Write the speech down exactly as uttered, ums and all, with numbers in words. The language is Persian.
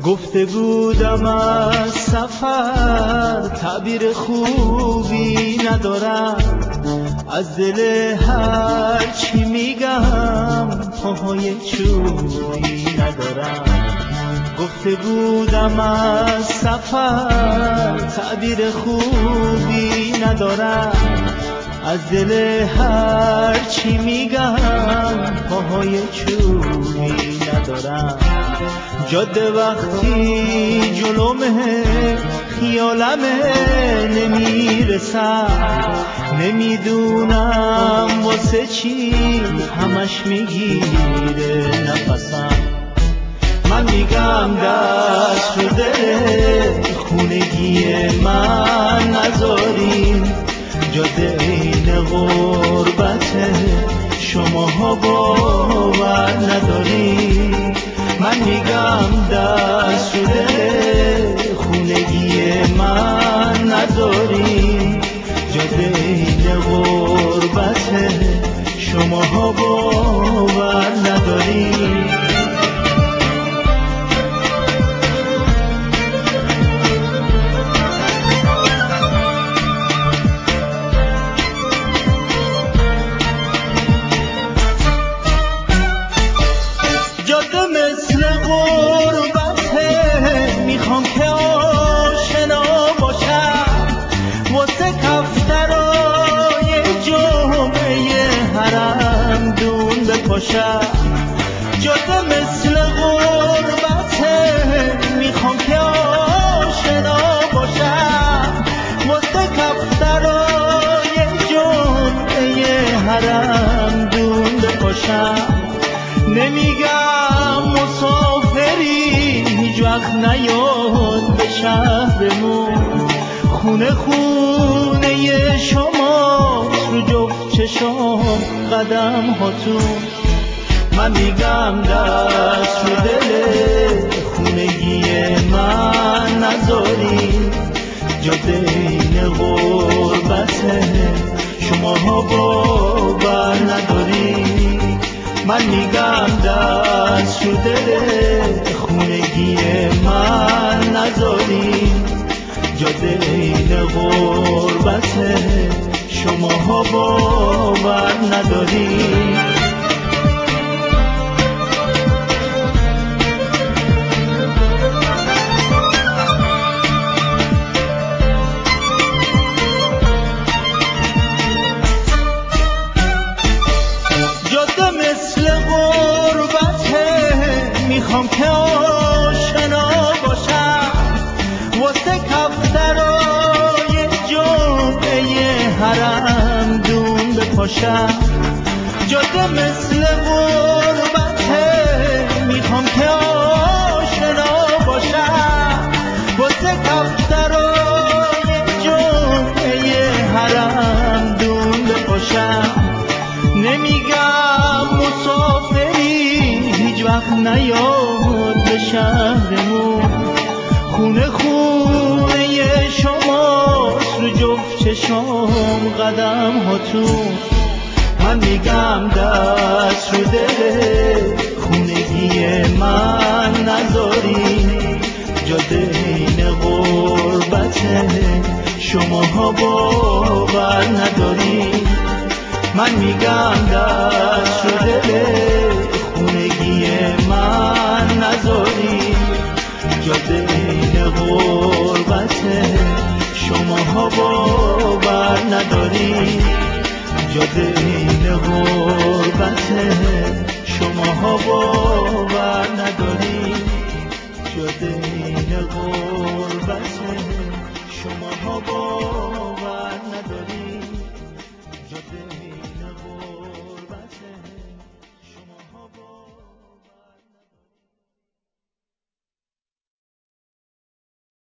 گفته بودم از سفر تعبیر خوبی ندارم، از دل هر چی میگم پاهای چوبی ندارم. گفته بودم از سفر تعبیر خوبی ندارم، از دل هر چی میگم پاهای چوبی ندارم. جاده وقتی جلومه خیالمه نمیرسم، نمیدونم واسه چی همش میگیره نفسم. من میگم دست رو دل خونگی من نذارین، جاده این غربته شماها باور ندارین. من میگم دست رو دل خونگی من نذارین، جاده این غربته شماها باور ندارین. مثل غربته میخوام که آشنا باشم، واسه کفترای جمعه حرم دون بپاشم. جاده مثل غربته میخوام که آشنا باشم، واسه کفترای جمعه حرم دون بپاشم. نمیگم مسافری هیچ وقت نیاد به شهرمون، خونه خونه شماست رو جفت چشام قدم هاتون. من میگم دست رو دل خونگی من نذارین، جاده این غربته شماها باور ندارین. من میگم دست رو دل خونگی من نذارین، جاده این غربته شماها باور ندارین. مثل غربته میخوام که آشنا باشم، واسه کفترای جمعه حرم دون بپاشم. جاده مثل غربته میخوام که آشنا باشم، واسه کفترای جمعه حرم دون بپاشم. نمیگم مسافری هیچ وقت نیاد به شهرمون، خونه خونه شماست رو جفت چشام قدم هاتون. من میگم دست رو دل خونگی من نذارین، جاده این غربته شماها باور ندارین. من میگم دست رو دل خونگی من نذارین، جاده این غربته شماها باور ندارین، جاده این غربته شماها باور ندارین، جاده این غربته شماها باور